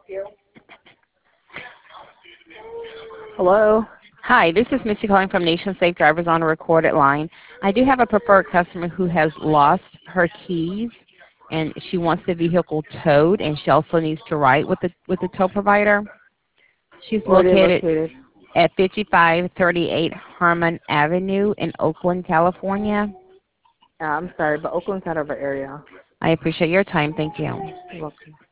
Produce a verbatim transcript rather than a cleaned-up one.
Hello? Hi, this is Missy calling from Nation Safe Drivers on a recorded line. I do have a preferred customer who has lost her keys, and she wants the vehicle towed, and she also needs to write with the with the tow provider. She's Where are they located located? at fifty-five thirty-eight Harmon Avenue in Oakland, California. Uh, I'm sorry, but Oakland's not our area. I appreciate your time. Thank you. You're welcome.